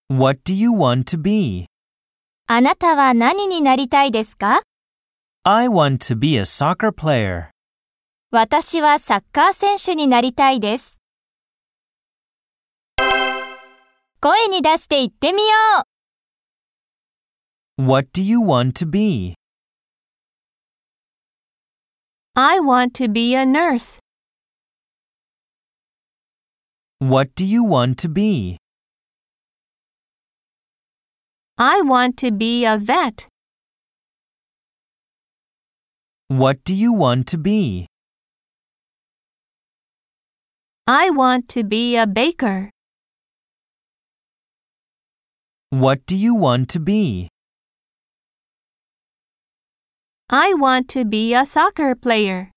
What do you want to be? あなたは何になりたいですか？ I want to be a soccer player. 私はサッカー選手になりたいです。声に出して言ってみよう。 What do you want to be? I want to be a nurse. What do you want to be? I want to be a vet. What do you want to be? I want to be a baker. What do you want to be? I want to be a soccer player.